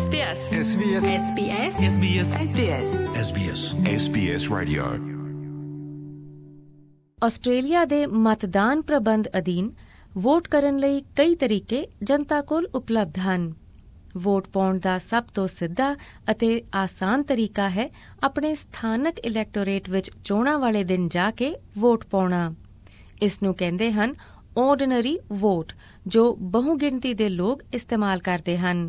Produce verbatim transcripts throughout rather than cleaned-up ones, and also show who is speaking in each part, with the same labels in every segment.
Speaker 1: S B S
Speaker 2: S B S
Speaker 1: S B S
Speaker 2: S B S
Speaker 1: S B S
Speaker 2: S B S S B S Radio
Speaker 3: Australia ਦੇ ਮਤਦਾਨ ਪ੍ਰਬੰਧ ਅਧੀਨ vote ਕਰਨ ਲਈ ਕਈ ਤਰੀਕੇ ਜਨਤਾ ਕੋਲ ਉਪਲਬਧ ਹਨ। ਵੋਟ ਪਾਉਣ ਦਾ ਸਭ ਤੋਂ ਸਿੱਧਾ ਅਤੇ ਆਸਾਨ ਤਰੀਕਾ ਹੈ ਆਪਣੇ ਸਥਾਨਕ ਇਲੈਕਟੋਰੇਟ ਵਿੱਚ ਚੋਣਾਂ ਵਾਲੇ ਦਿਨ ਜਾ ਕੇ ਵੋਟ ਪਾਉਣਾ। ਇਸ ਨੂੰ ਕਹਿੰਦੇ ਹਨ ਆਰਡੀਨਰੀ ਵੋਟ, ਜੋ ਬਹੁਗਿਣਤੀ ਦੇ ਲੋਕ ਇਸਤੇਮਾਲ ਕਰਦੇ ਹਨ।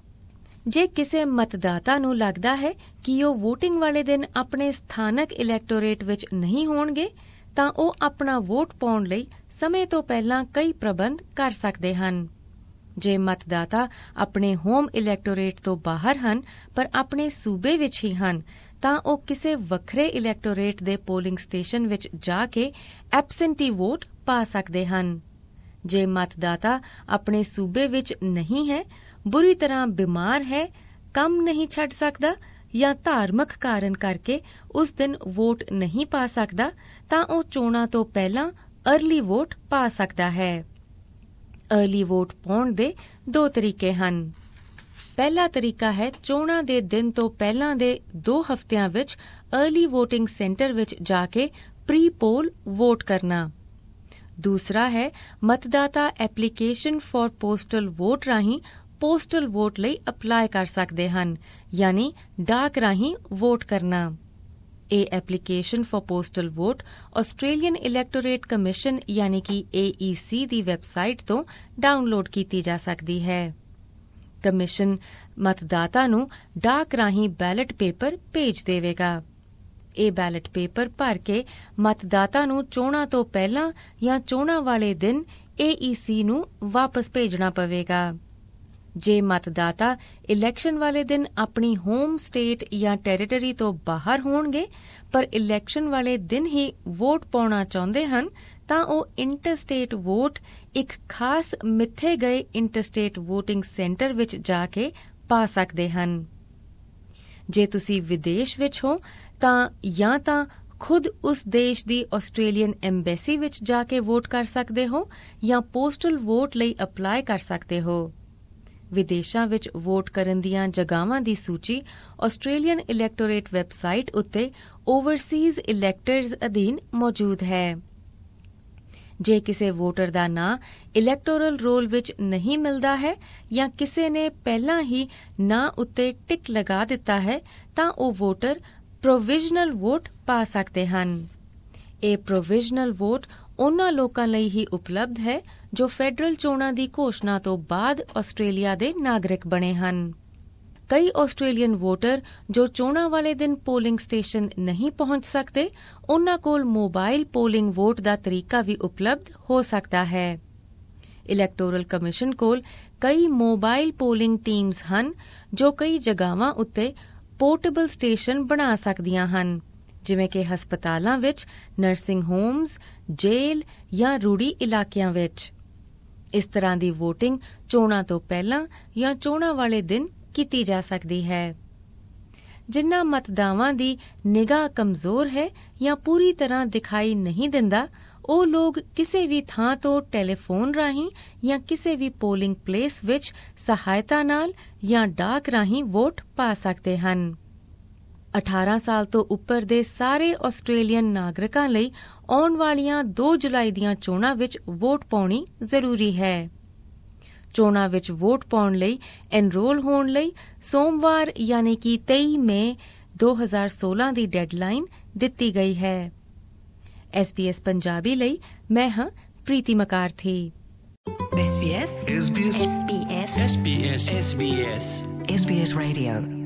Speaker 3: ਜੇ ਕਿਸੇ ਮਤਦਾਤਾ ਨੂੰ ਲੱਗਦਾ ਹੈ ਕਿ ਉਹ ਵੋਟਿੰਗ ਵਾਲੇ ਦਿਨ ਆਪਣੇ ਸਥਾਨਕ ਇਲੈਕਟੋਰੇਟ ਵਿੱਚ ਨਹੀਂ ਹੋਣਗੇ, ਤਾਂ ਉਹ ਆਪਣਾ ਵੋਟ ਪਾਉਣ ਲਈ ਸਮੇਂ ਤੋਂ ਪਹਿਲਾਂ ਕਈ ਪ੍ਰਬੰਧ ਕਰ ਸਕਦੇ ਹਨ। ਜੇ ਮਤਦਾਤਾ ਆਪਣੇ ਹੋਮ ਇਲੈਕਟੋਰੇਟ ਤੋਂ ਬਾਹਰ ਹਨ ਪਰ ਆਪਣੇ ਸੂਬੇ ਵਿੱਚ ਹੀ ਹਨ, ਤਾਂ ਉਹ ਕਿਸੇ ਵੱਖਰੇ ਇਲੈਕਟੋਰੇਟ ਦੇ ਪੋਲਿੰਗ ਸਟੇਸ਼ਨ ਵਿੱਚ ਜਾ ਕੇ ਐਬਸੈਂਟੀ ਵੋਟ ਪਾ ਸਕਦੇ ਹਨ। ਜੇ ਮਤਦਾਤਾ ਆਪਣੇ ਸੂਬੇ ਵਿੱਚ ਨਹੀਂ ਹੈ, ਬੁਰੀ ਤਰ੍ਹਾਂ ਬਿਮਾਰ ਹੈ, ਕੰਮ ਨਹੀਂ ਛੱਡ ਸਕਦਾ ਜਾਂ ਧਾਰਮਿਕ ਕਾਰਨ ਕਰਕੇ ਉਸ ਦਿਨ ਵੋਟ ਨਹੀਂ ਪਾ ਸਕਦਾ, ਤਾਂ ਉਹ ਚੋਣਾਂ ਤੋਂ ਪਹਿਲਾਂ ਅਰਲੀ ਵੋਟ ਪਾ ਸਕਦਾ ਹੈ। ਅਰਲੀ ਵੋਟ ਪਾਉਣ ਦੇ ਦੋ ਤਰੀਕੇ ਹਨ। ਪਹਿਲਾ ਤਰੀਕਾ ਹੈ ਚੋਣਾਂ ਦੇ ਦਿਨ ਤੋਂ ਪਹਿਲਾਂ ਦੇ ਦੋ ਹਫ਼ਤਿਆਂ ਵਿੱਚ ਅਰਲੀ ਵੋਟਿੰਗ ਸੈਂਟਰ ਵਿੱਚ ਜਾ ਕੇ ਪ੍ਰੀ ਪੋਲ ਵੋਟ ਕਰਨਾ। ਦੂਸਰਾ ਹੈ ਮਤਦਾਤਾ ਐਪਲੀਕੇਸ਼ਨ ਫਾਰ ਪੋਸਟਲ ਵੋਟ ਰਾਹੀਂ ਪੋਸਟਲ ਵੋਟ ਲਈ ਅਪਲਾਈ ਕਰ ਸਕਦੇ ਹਨ, ਯਾਨੀ ਡਾਕ ਰਾਹੀਂ ਵੋਟ ਕਰਨਾ। ਇਹ application for postal vote Australian electorate commission ਯਾਨੀ ਕਿ ਏ ਈ ਸੀ ਦੀ ਵੈਬਸਾਈਟ ਤੋਂ ਡਾਊਨਲੋਡ ਕੀਤੀ ਜਾ ਸਕਦੀ ਹੈ। ਕਮਿਸ਼ਨ ਮਤਦਾਤਾ ਨੂੰ ਡਾਕ ਰਾਹੀਂ ਬੈਲਟ ਪੇਪਰ ਭੇਜ ਦੇਵੇਗਾ। ਇਹ ਬੈਲਟ ਪੇਪਰ ਭਰ ਕੇ ਮਤਦਾਤਾ ਨੂੰ ਚੋਣਾਂ ਤੋਂ ਪਹਿਲਾਂ ਜਾਂ ਚੋਣਾਂ ਵਾਲੇ ਦਿਨ ਏ ਈ ਸੀ ਨੂੰ ਵਾਪਸ ਭੇਜਣਾ ਪਵੇਗਾ। ਜੇ ਮਤਦਾਤਾ ਇਲੈਕਸ਼ਨ ਵਾਲੇ ਦਿਨ ਆਪਣੀ ਹੋਮ ਸਟੇਟ ਜਾਂ ਟੈਰੀਟਰੀ ਤੋਂ ਬਾਹਰ ਹੋਣਗੇ ਪਰ ਇਲੈਕਸ਼ਨ ਵਾਲੇ ਦਿਨ ਹੀ ਵੋਟ ਪਾਉਣਾ ਚਾਹੁੰਦੇ ਹਨ, ਤਾਂ ਉਹ ਇੰਟਰਸਟੇਟ ਵੋਟ ਇੱਕ ਖਾਸ ਮਿੱਥੇ ਗਏ ਇੰਟਰਸਟੇਟ ਵੋਟਿੰਗ ਸੈਂਟਰ ਵਿੱਚ ਜਾ ਕੇ ਪਾ ਸਕਦੇ ਹਨ। ਜੇ ਤੁਸੀਂ ਵਿਦੇਸ਼ ਵਿੱਚ ਹੋ ਤਾਂ ਜਾਂ ਤਾਂ ਖੁਦ ਉਸ ਦੇਸ਼ ਦੀ ਆਸਟ੍ਰੇਲੀਅਨ ਐਮਬੈਸੀ ਵਿੱਚ ਜਾ ਕੇ ਵੋਟ ਕਰ ਸਕਦੇ ਹੋ ਜਾਂ ਪੋਸਟਲ ਵੋਟ ਲਈ ਅਪਲਾਈ ਕਰ ਸਕਦੇ ਹੋ। ਵਿਦੇਸ਼ਾਂ ਵਿੱਚ ਵੋਟ ਕਰਨ ਦੀਆਂ ਜਗ੍ਹਾਵਾਂ ਦੀ ਸੂਚੀ ਆਸਟ੍ਰੇਲੀਅਨ ਇਲੈਕਟੋਰੇਟ ਵੈਬਸਾਈਟ ਉੱਤੇ ਓਵਰਸੀਜ਼ ਇਲੈਕਟਰਜ਼ ਅਧੀਨ ਮੌਜੂਦ ਹੈ। ਜੇ ਕਿਸੇ ਵੋਟਰ ਦਾ ਨਾਂ ਇਲੈਕਟੋਰਲ ਰੋਲ ਵਿੱਚ ਨਹੀਂ ਮਿਲਦਾ ਹੈ ਜਾਂ ਕਿਸੇ ਨੇ ਪਹਿਲਾਂ ਹੀ ਨਾਂ ਉੱਤੇ ਟਿਕ ਲਗਾ ਦਿੱਤਾ ਹੈ, ਤਾਂ ਉਹ ਵੋਟਰ ਪ੍ਰੋਵਿਜ਼ਨਲ ਵੋਟ ਪਾ ਸਕਦੇ ਹਨ। ਇਹ ਪ੍ਰੋਵਿਜ਼ਨਲ ਵੋਟ ਉਨ੍ਹਾਂ ਲੋਕਾਂ ਲਈ ਹੀ ਉਪਲਬਧ ਹੈ ਜੋ ਫੈਡਰਲ ਚੋਣਾਂ ਦੀ ਘੋਸ਼ਣਾ ਤੋਂ ਬਾਅਦ ਆਸਟ੍ਰੇਲੀਆ ਦੇ ਨਾਗਰਿਕ ਬਣੇ ਹਨ। ਕਈ ਆਸਟ੍ਰੇਲੀਅਨ ਵੋਟਰ ਜੋ ਚੋਣਾਂ ਵਾਲੇ ਦਿਨ ਪੋਲਿੰਗ ਸਟੇਸ਼ਨ ਨਹੀਂ ਪਹੁੰਚ ਸਕਦੇ, ਉਨ੍ਹਾਂ ਕੋਲ ਮੋਬਾਈਲ ਪੋਲਿੰਗ ਵੋਟ ਦਾ ਤਰੀਕਾ ਵੀ ਉਪਲਬਧ ਹੋ ਸਕਦਾ ਹੈ। ਇਲੈਕਟੋਰਲ ਕਮਿਸ਼ਨ ਕੋਲ ਕਈ ਮੋਬਾਈਲ ਪੋਲਿੰਗ ਟੀਮਜ਼ ਹਨ ਜੋ ਕਈ ਜਗ੍ਹਾਵਾਂ ਉੱਤੇ ਪੋਰਟੇਬਲ ਸਟੇਸ਼ਨ ਬਣਾ ਸਕਦੀਆਂ ਹਨ, ਜਿਵੇਂ ਕਿ ਹਸਪਤਾਲਾਂ ਵਿੱਚ, ਨਰਸਿੰਗ ਹੋਮਜ਼, ਜੇਲ੍ਹ ਜਾਂ ਰੂੜੀ ਇਲਾਕਿਆਂ ਵਿੱਚ। ਇਸ ਤਰ੍ਹਾਂ ਦੀ ਵੋਟਿੰਗ ਚੋਣਾਂ ਤੋਂ ਪਹਿਲਾਂ ਜਾਂ ਚੋਣਾਂ ਵਾਲੇ ਦਿਨ ਕੀਤੀ ਜਾ ਸਕਦੀ ਹੈ। ਜਿਨ੍ਹਾਂ ਮਤਦਾਵਾਂ ਦੀ ਨਿਗਾਹ ਕਮਜ਼ੋਰ ਹੈ ਜਾਂ ਪੂਰੀ ਤਰ੍ਹਾਂ ਦਿਖਾਈ ਨਹੀਂ ਦਿੰਦਾ, ਉਹ ਲੋਕ ਕਿਸੇ ਵੀ ਥਾਂ ਤੋਂ ਟੈਲੀਫੋਨ ਰਾਹੀਂ ਜਾਂ ਕਿਸੇ ਵੀ ਪੋਲਿੰਗ ਪਲੇਸ ਵਿੱਚ ਸਹਾਇਤਾ ਨਾਲ ਜਾਂ ਡਾਕ ਰਾਹੀਂ ਵੋਟ ਪਾ ਸਕਦੇ ਹਨ। ਅਠਾਰਾਂ ਸਾਲ ਤੋਂ ਉੱਪਰ ਦੇ ਸਾਰੇ ਆਸਟ੍ਰੇਲੀਅਨ ਨਾਗਰਿਕਾਂ ਲਈ ਆਉਣ ਵਾਲੀਆਂ ਦੋ ਜੁਲਾਈ ਦੀਆਂ ਚੋਣਾਂ ਵਿੱਚ ਵੋਟ ਪਾਉਣੀ ਜ਼ਰੂਰੀ ਹੈ। ਚੋਣਾਂ ਵਿੱਚ ਵੋਟ ਪਾਉਣ ਲਈ ਐਨਰੋਲ ਹੋਣ ਲਈ ਸੋਮਵਾਰ ਯਾਨੀ ਕਿ ਤੇਈ ਮਈ ਦੋ ਹਜ਼ਾਰ ਸੋਲਾਂ ਦੀ ਡੈਡਲਾਈਨ ਦਿੱਤੀ ਗਈ ਹੈ। ਐਸ ਬੀ ਐਸ ਪੰਜਾਬੀ ਲਈ ਮੈਂ ਹਾਂ Preeti ਮਕਾਰਥੀ।
Speaker 1: S B S
Speaker 2: S B S
Speaker 1: S B S
Speaker 2: S B S
Speaker 1: S B S
Speaker 4: S B S Radio